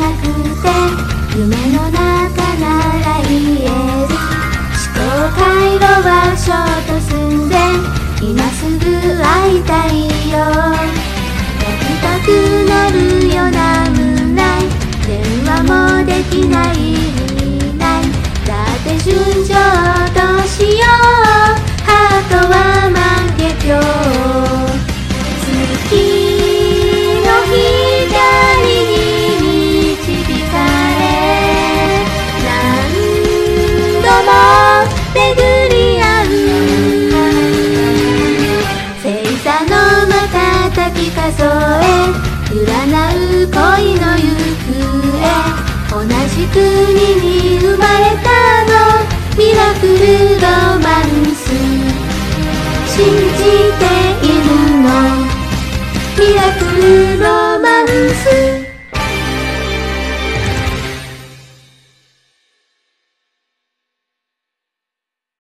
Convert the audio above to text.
なくて夢の中なら言える。思考回路はショート寸前、今すぐ会いたいよ。泣きたくなるよなんない、電話もできないみない。だって純情としよう、ハートは万華鏡。月の光に導かれ、何度も巡り合う。星座の瞬き数え、占う恋の行方。同じ国に生まれたの、ミラクルロマンス。信じているの、ミラクルロマンス。